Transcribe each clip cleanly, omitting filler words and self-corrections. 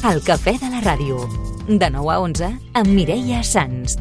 El cafè de la ràdio. De 9 a 11 amb Mireia Sans.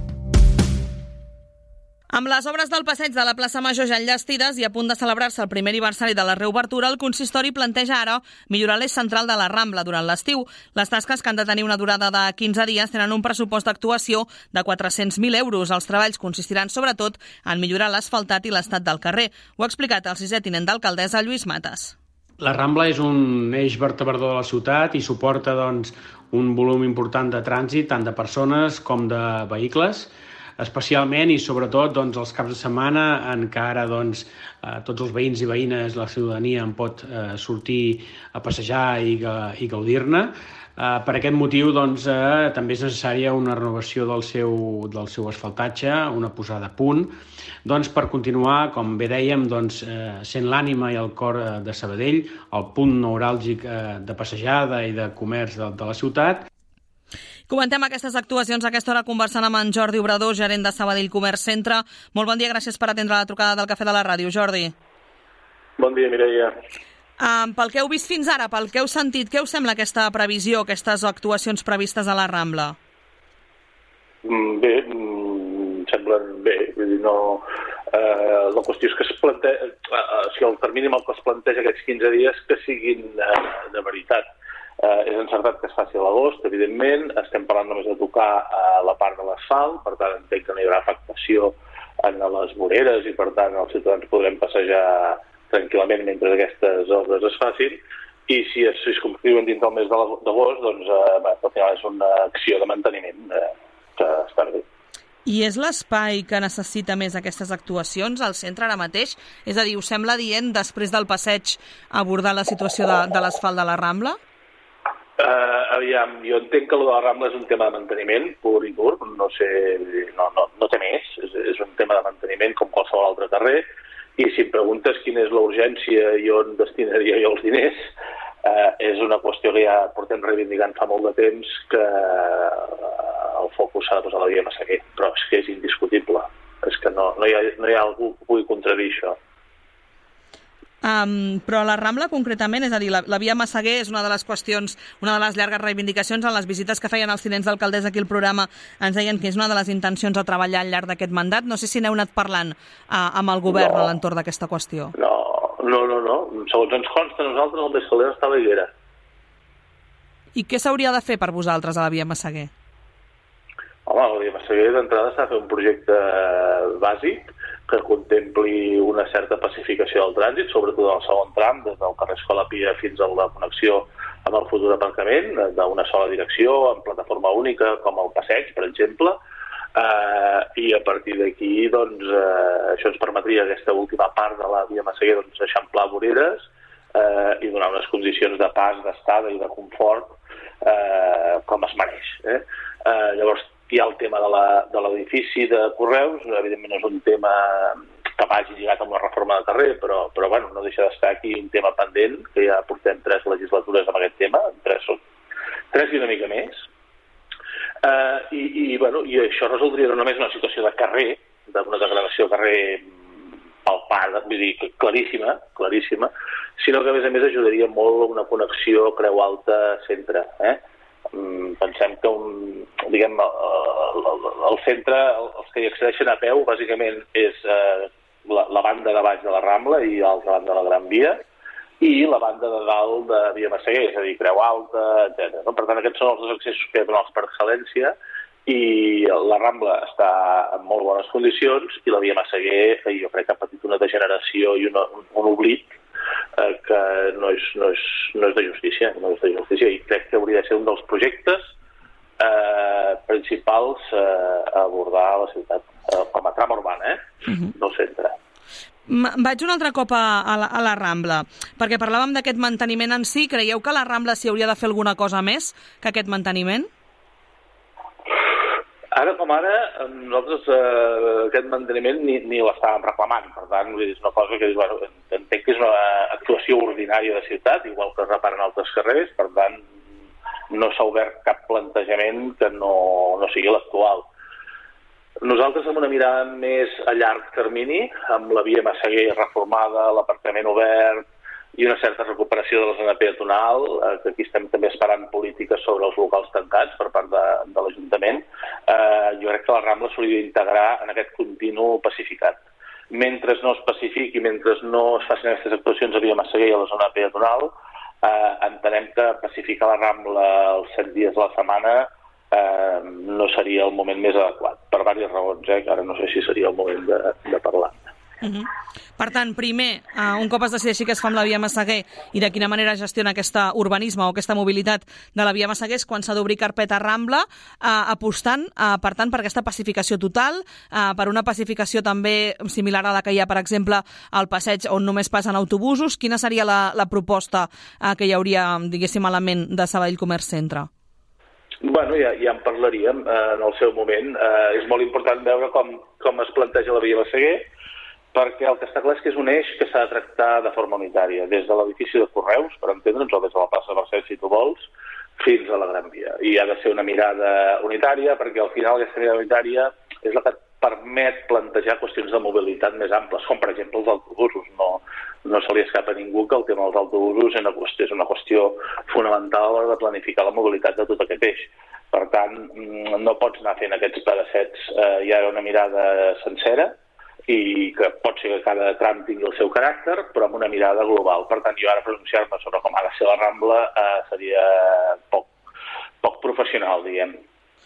Amb les obres del passeig de la plaça Major ja enllestides i a punt de celebrar-se el primer aniversari de la reobertura, el consistori planteja ara millorar l'eix central de la Rambla durant l'estiu. Les tasques, que han de tenir una durada de 15 dies, tenen un pressupost d'actuació de 400.000 euros. Els treballs consistiran sobretot en millorar l'asfaltat i l'estat del carrer. Ho ha explicat el 6è tinent d'alcaldessa, Lluís Matas. La Rambla és un eix vertebrador de la ciutat i suporta un volum important de trànsit, tant de persones com de vehicles, especialment i sobretot els caps de setmana en què ara tots els veïns i veïnes, la ciutadania en pot sortir a passejar i gaudir-ne. Per aquest motiu també és necessària una renovació del seu asfaltatge, una posada a punt, per continuar, com bé dèiem, sent l'ànima i el cor de Sabadell, el punt neuràlgic de passejada i de comerç de la ciutat. Comentem aquestes actuacions a aquesta hora conversant amb en Jordi Obrador, gerent de Sabadell Comerç Centre. Molt bon dia, gràcies per atendre la trucada del Cafè de la Ràdio. Jordi. Bon dia, Mireia. Pel que heu vist fins ara, pel que heu sentit, què us sembla aquesta previsió, aquestes actuacions previstes a la Rambla? Bé, em semblen bé. Vull dir, no... la qüestió és que es planteja... el termini amb el que es planteja aquests 15 dies que siguin de veritat. És encertat que es faci a l'agost, evidentment. Estem parlant només de tocar la part de l'asfalt, per tant entenc que no hi haurà afectació en les voreres i per tant els ciutadans podrem passejar tranquil·lament mentre aquestes obres es facin, i si es conclouen dins del mes d'agost, al final és una acció de manteniment que està bé. I és l'espai que necessita més aquestes actuacions, al centre ara mateix? És a dir, us sembla dient, després del passeig, abordar la situació de l'asfalt de la Rambla? Aviam, jo entenc que el de la Rambla és un tema de manteniment pur i dur, no té més, és un tema de manteniment com qualsevol altre carrer, i si em preguntes quina és la urgència i on destinaria jo els diners, és una qüestió que ja portem reivindicant fa molt de temps, que el focus s'ha de posar a la via Massaguer, però és que és indiscutible, és que no hi ha algú que pugui contradir això. Però la Rambla concretament, és a dir, la via Massaguer és una de les qüestions, una de les llargues reivindicacions. En les visites que feien els tinents d'alcaldessa aquí al programa ens deien que és una de les intencions a treballar al llarg d'aquest mandat. No sé si n'heu anat parlant amb el govern a l'entorn d'aquesta qüestió. No. Segons ens consta, nosaltres el més calent està a la Higuera. I què s'hauria de fer per vosaltres a la via Massaguer? Home, la via Massaguer d'entrada s'ha de fer un projecte bàsic que contempli una certa pacificació del trànsit, sobretot en el segon tram, des del carrer Escola Pia fins a la connexió amb el futur aparcament, d'una sola direcció, en plataforma única, com el passeig, per exemple, i a partir d'aquí, això ens permetria aquesta última part de la via Massaguer, eixamplar voreres i donar unes condicions de pas, d'estada i de confort com es mereix. Llavors, hi ha el tema de l'edifici de Correus, evidentment és un tema que vagi lligat amb la reforma de carrer, però no deixa d'estar aquí un tema pendent, que ja portem 3 legislatures amb aquest tema, 3 i una mica més, i això resoldria no només una situació de carrer, d'una degradació de carrer palpable, vull dir, claríssima, sinó que a més ajudaria molt a una connexió Creu Alta-Centre, Pensem que el centre, els que hi accedeixen a peu, bàsicament és la banda de baix de la Rambla i l'altra banda de la Gran Via, i la banda de dalt de Via Massaguer, és a dir, Creu Alta, etc. Per tant, aquests són els 2 accessos que hi ha per excel·lència, i la Rambla està en molt bones condicions, i la Via Massaguer jo crec que ha patit una degeneració i un oblit que no és de justícia, i crec que hauria de ser un dels projectes principals a abordar a la ciutat, com a tram urbà, del centre. Vaig un altre cop a la Rambla, perquè parlàvem d'aquest manteniment en si. Creieu que a la Rambla s'hi hauria de fer alguna cosa més que aquest manteniment? Ara com ara, nosaltres aquest manteniment ni l'estàvem reclamant, per tant, és una cosa que entenc que és una actuació ordinària de ciutat, igual que es reparen altres carrers, per tant, no s'ha obert cap plantejament que no sigui l'actual. Nosaltres amb una mirada més a llarg termini, amb la via Massaguer reformada, l'aparcament obert, i una certa recuperació de la zona peatonal, que aquí estem també esperant polítiques sobre els locals tancats per part de l'Ajuntament, jo crec que la Rambla s'hauria d'integrar en aquest continu pacificat. Mentre no es pacifiqui, mentre no es facin aquestes actuacions a Via Massaguer i a la zona peatonal, entenem que pacificar la Rambla els 7 dies de la setmana no seria el moment més adequat, per diverses raons, que ara no sé si seria el moment de parlar. Per tant, primer, un cop es decideixi què es fa amb la Via Massaguer i de quina manera gestiona aquest urbanisme o aquesta mobilitat de la Via Massaguer, és quan s'ha d'obrir carpeta Rambla, apostant, per tant, per aquesta pacificació total, per una pacificació també similar a la que hi ha, per exemple, al passeig on només passen autobusos. Quina seria la proposta que hi hauria, diguéssim, a la ment de Sabadell Comerç Centre? Bueno, ja en parlaríem en el seu moment. És molt important veure com es planteja la Via Massaguer, perquè el que està clar és que és un eix que s'ha de tractar de forma unitària, des de l'edifici de Correus, per entendre'ns, o des de la plaça Mercè, si tu vols, fins a la Gran Via. I ha de ser una mirada unitària, perquè al final aquesta mirada unitària és la que permet plantejar qüestions de mobilitat més amples, com per exemple els autobusos. No se li escapa a ningú que el tema dels autobusos és una qüestió fonamental a l'hora de planificar la mobilitat de tot aquest eix. Per tant, no pots anar fent aquests pedaçets, hi ha una mirada sencera, i que pot ser que cada tram tingui el seu caràcter, però amb una mirada global. Per tant, jo ara pronunciar-me sobre com ha de ser la Rambla seria poc professional, diguem.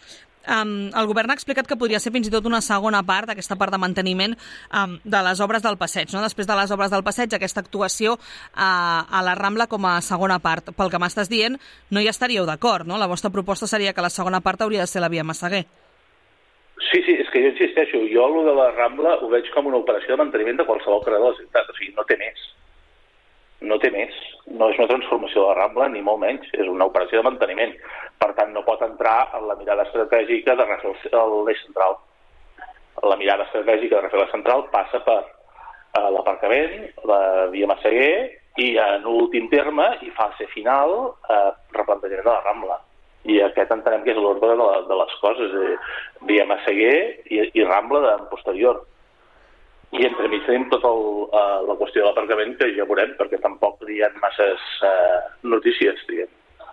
El govern ha explicat que podria ser fins i tot una segona part, aquesta part de manteniment de les obres del passeig, no? Després de les obres del passeig, aquesta actuació a la Rambla com a segona part. Pel que m'estàs dient, no hi estaríeu d'acord, no? La vostra proposta seria que la segona part hauria de ser la Via Massaguer. Sí, és que jo insisteixo, jo el de la Rambla ho veig com una operació de manteniment de qualsevol carrer de la ciutat, o sigui, no té més. No és una transformació de la Rambla, ni molt menys, és una operació de manteniment. Per tant, no pot entrar en la mirada estratègica de refer l'eix central. La mirada estratègica de refer l'eix central passa per l'aparcament, la Via Massaguer i, en últim terme, i fase final, replantejament de la Rambla. I aquest entenem que és l'ordre de les coses, Via Massaguer i Rambla en posterior. I entremig tenim tota la qüestió de l'aparcament, que ja veurem, perquè tampoc hi ha masses notícies, diguem.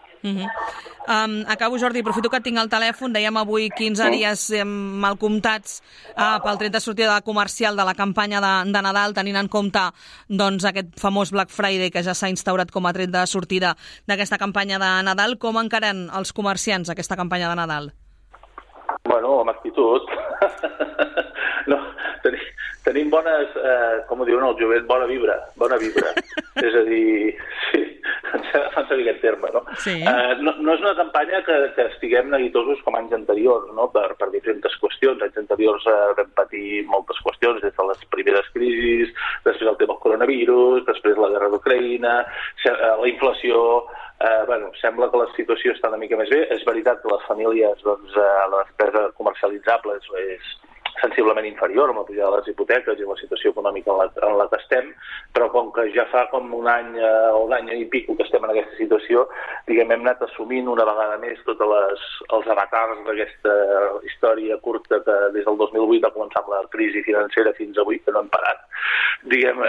Acabo, Jordi, aprofito que tinc el telèfon. Dèiem avui 15 dies mal comptats pel tret de sortida comercial de la campanya de Nadal, tenint en compte doncs, aquest famós Black Friday que ja s'ha instaurat com a tret de sortida d'aquesta campanya de Nadal. Com encaren els comerciants aquesta campanya de Nadal? Bueno, amb actitud. No, tenim bones, com ho diuen el jovent, bona vibra. És a dir, sí, fan servir aquest terme, no? Sí. No és una campanya que estiguem neguitosos com anys anteriors, no? Per diferents qüestions. Anys anteriors vam patir moltes qüestions, des de les primeres crisis, després el tema del coronavirus, després la guerra d'Ucraïna, la inflació. Sembla que la situació està una mica més bé. És veritat que les famílies, la despesa comercialitzable és sensiblement inferior amb la pujada de les hipoteques i la situació econòmica en la que estem, però com que ja fa com un any o un any i pico que estem en aquesta situació, diguem, hem anat assumint una vegada més tots els avatars d'aquesta història curta que des del 2008 va començar amb la crisi financera fins avui, que no hem parat. Diguem,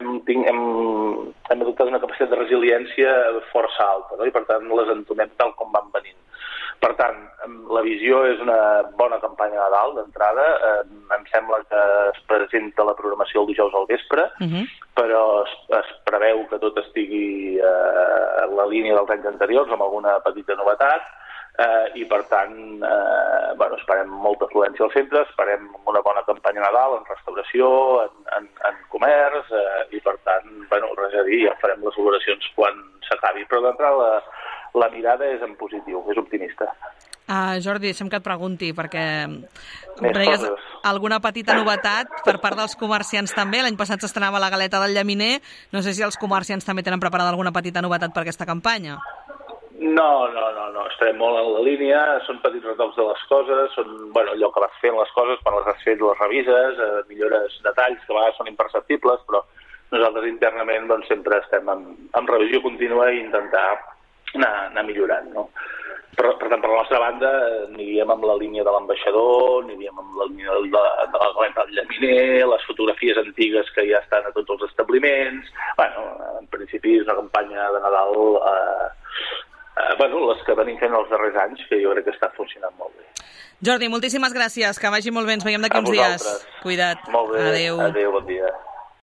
hem adoptat una capacitat de resiliència força alta, no? I per tant les entomem tal com van venint. Per tant, la visió és una bona campanya de Nadal, d'entrada. Em sembla que es presenta la programació el dijous al vespre, però es preveu que tot estigui a la línia dels anys anteriors, amb alguna petita novetat, i per tant, esperem molta afluència al centre, esperem una bona campanya Nadal en restauració, en comerç, i per tant, res a dir, ja farem les valoracions quan s'acabi. Però d'entrada la mirada és en positiu, és optimista. Jordi, deixa'm que et pregunti, perquè deies alguna petita novetat per part dels comerciants també. L'any passat s'estrenava la galeta del llaminer. No sé si els comerciants també tenen preparada alguna petita novetat per aquesta campanya. No. Estarem molt en la línia, són petits retocs de les coses, són allò que vas fent les coses, quan les has fet les revises, millores detalls que a vegades són imperceptibles, però nosaltres internament sempre estem en revisió contínua i intentar anar millorant, no? Per tant, per la nostra banda, aniríem amb la línia de l'ambaixador, aniríem amb la línia de la galeta del llaminer, les fotografies antigues que ja estan a tots els establiments. Bueno, en principi és una campanya de Nadal, les que venim fent els darrers anys, que jo crec que està funcionant molt bé. Jordi, moltíssimes gràcies, que vagi molt bé, ens veiem d'aquí uns dies. Cuida't. Molt bé, adéu, bon dia.